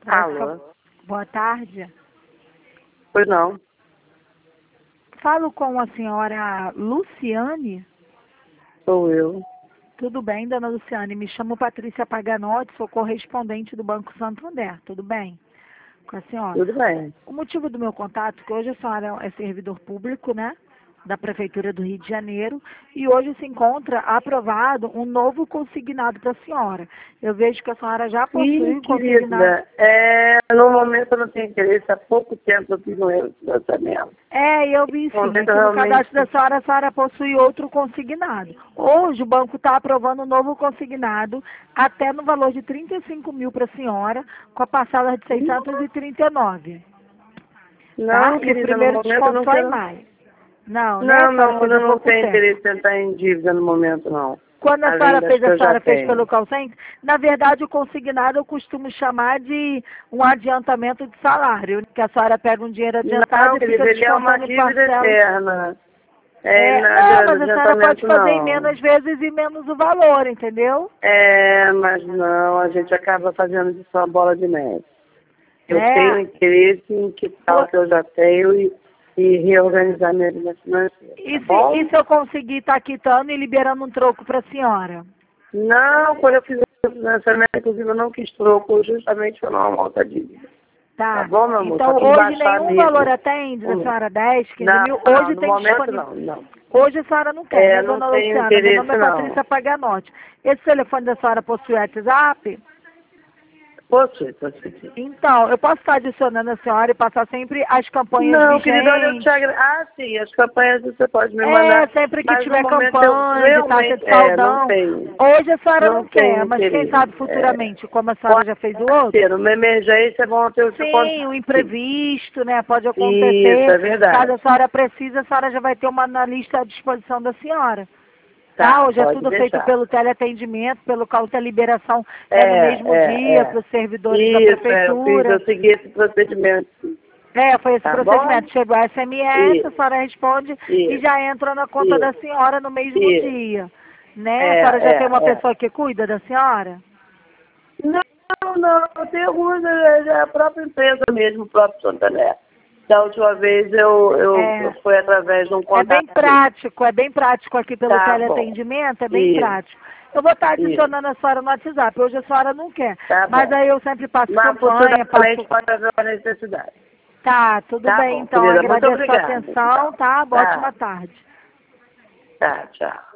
Alô? Boa tarde. Pois não. Falo com a senhora Luciane. Sou eu. Tudo bem, dona Luciane? Me chamo Patrícia Paganotti, sou correspondente do Banco Santander. Tudo bem com a senhora? Tudo bem. O motivo do meu contato é que hoje a senhora é servidor público, né? Da Prefeitura do Rio de Janeiro, e hoje se encontra aprovado um novo consignado para a senhora. Eu vejo que a senhora já possui Sim, um consignado. querida. No momento eu não tenho interesse. Há pouco tempo eu fiz um erro de lançamento. Eu vi sim. Ontem Aqui no realmente- cadastro da a senhora possui outro consignado. Hoje o banco está aprovando um novo consignado, até no valor de 35 mil para a senhora, com a parcela de 639. Não, Tá? E o querida, no primeiro momento eu desconto não só em quero... maio. Não, né? Não, A senhora fez há eu não pouco tenho tempo. interesse em entrar em dívida no momento, não. Quando a Além senhora das fez, que a eu já senhora fez tenho. pelo call center, na verdade o consignado eu costumo chamar de um adiantamento de salário, que a senhora pega um dinheiro adiantado Não, e fica querida, ele é uma descontando em dívida parcelas. eterna. Não, mas a senhora pode Adiantamento fazer em não. menos vezes e menos o valor, entendeu? Mas não, a gente acaba fazendo disso uma bola de neve. Eu É. tenho interesse em quitar o que eu já tenho e reorganizar minha vida financeira. E Tá bom? se eu conseguir estar quitando e liberando um troco para a senhora? Não, quando eu fiz o financiamento, inclusive, eu não quis troco justamente para não aumentar a dívida. Tá bom, meu amor? Então Só que hoje baixar nenhum mesmo. valor atende, a senhora 10, 15 Não, mil, não, hoje no tem momento disponível. não. Hoje a senhora não quer, né, Não dona tenho Luciana? Meu nome interesse, é não. Patrícia Paganotti. Esse telefone da senhora possui WhatsApp? Posso. Então, eu posso estar adicionando a senhora e passar sempre as campanhas Não, vigentes? querida, olha, eu te agradeço. Sim, as campanhas você pode me mandar. Sempre que Mas no tiver momento eu campanha de taxa realmente de saldão. não tenho. Hoje a senhora não quer, Tenho mas quem interesse. sabe futuramente, como a senhora já fez o outro? Ter uma emergência é bom ter o seu Sim, contato. o imprevisto, né? Pode Isso, acontecer. é verdade. Caso a senhora precise, a senhora já vai ter uma analista à disposição da senhora. Tá, Hoje é pode tudo deixar. feito pelo teleatendimento, pelo call, a liberação no mesmo dia para os servidores da prefeitura. Eu segui esse procedimento. Foi esse Tá procedimento. bom? Chegou a SMS, Isso. a senhora responde e já entra na conta da senhora no mesmo Isso. dia. Né? A senhora já tem uma pessoa que cuida da senhora? Não, eu tenho algumas, a própria empresa mesmo, o próprio Santander. Da última vez eu fui através de um contato. É bem prático aqui pelo teleatendimento, é bem prático. Eu vou estar adicionando a senhora no WhatsApp, hoje a senhora não quer. Mas aí eu sempre passo campanha, pode haver uma necessidade. Tá, tudo bem bom, então. querida, muito Agradeço a sua obrigada. atenção, tá? Boa ótima tarde. Tá, tchau.